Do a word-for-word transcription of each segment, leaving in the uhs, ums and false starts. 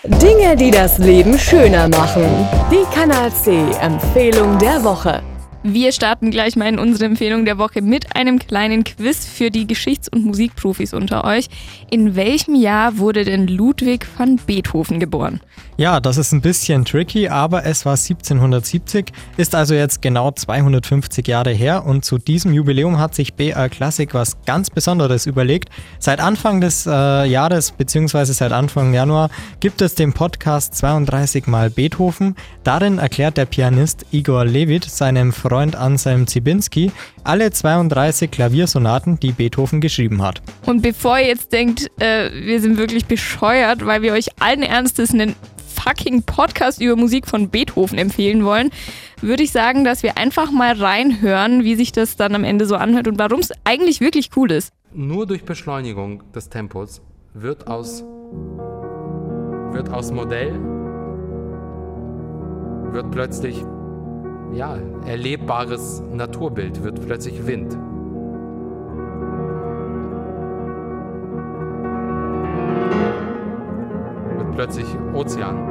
Dinge, die das Leben schöner machen. Die Kanal C Empfehlung der Woche. Wir starten gleich mal in unsere Empfehlung der Woche mit einem kleinen Quiz für die Geschichts- und Musikprofis unter euch. In welchem Jahr wurde denn Ludwig van Beethoven geboren? Ja, das ist ein bisschen tricky, aber es war siebzehnhundertsiebzig, ist also jetzt genau zweihundertfünfzig Jahre her und zu diesem Jubiläum hat sich B R Classic was ganz Besonderes überlegt. Seit Anfang des äh, Jahres bzw. seit Anfang Januar gibt es den Podcast zweiunddreißig mal Beethoven. Darin erklärt der Pianist Igor Levit seinem Freund Anselm Ziebinski alle zweiunddreißig Klaviersonaten, die Beethoven geschrieben hat. Und bevor ihr jetzt denkt, äh, wir sind wirklich bescheuert, weil wir euch allen Ernstes einen fucking Podcast über Musik von Beethoven empfehlen wollen, würde ich sagen, dass wir einfach mal reinhören, wie sich das dann am Ende so anhört und warum es eigentlich wirklich cool ist. Nur durch Beschleunigung des Tempos wird aus, wird aus Modell wird plötzlich ja, erlebbares Naturbild, wird plötzlich Wind. Wird plötzlich Ozean.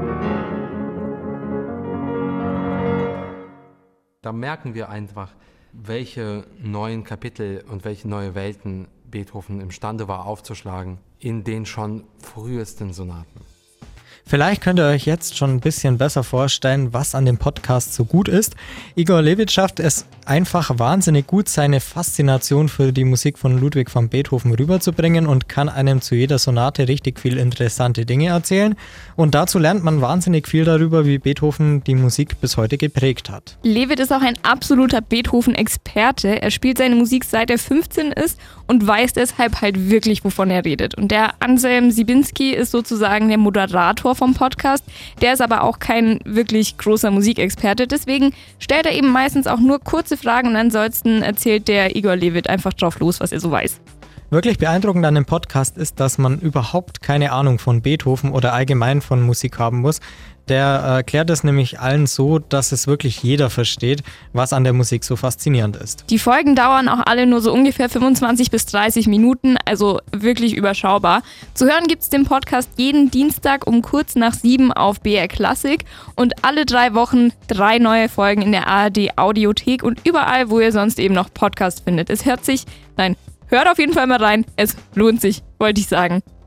Da merken wir einfach, welche neuen Kapitel und welche neue Welten Beethoven imstande war aufzuschlagen in den schon frühesten Sonaten. Vielleicht könnt ihr euch jetzt schon ein bisschen besser vorstellen, was an dem Podcast so gut ist. Igor Levit schafft es einfach wahnsinnig gut, seine Faszination für die Musik von Ludwig van Beethoven rüberzubringen und kann einem zu jeder Sonate richtig viel interessante Dinge erzählen. Und dazu lernt man wahnsinnig viel darüber, wie Beethoven die Musik bis heute geprägt hat. Levit ist auch ein absoluter Beethoven-Experte. Er spielt seine Musik seit er fünfzehn ist und weiß deshalb halt wirklich, wovon er redet. Und der Anselm Ziebinski ist sozusagen der Moderator vom Podcast. Der ist aber auch kein wirklich großer Musikexperte. Deswegen stellt er eben meistens auch nur kurze Fragen und ansonsten erzählt der Igor Levit einfach drauf los, was er so weiß. Wirklich beeindruckend an dem Podcast ist, dass man überhaupt keine Ahnung von Beethoven oder allgemein von Musik haben muss. Der erklärt es nämlich allen so, dass es wirklich jeder versteht, was an der Musik so faszinierend ist. Die Folgen dauern auch alle nur so ungefähr fünfundzwanzig bis dreißig Minuten, also wirklich überschaubar. Zu hören gibt es den Podcast jeden Dienstag um kurz nach sieben auf B R Classic und alle drei Wochen drei neue Folgen in der A R D Audiothek und überall, wo ihr sonst eben noch Podcasts findet. Es hört sich, nein, hört auf jeden Fall mal rein, es lohnt sich, wollte ich sagen.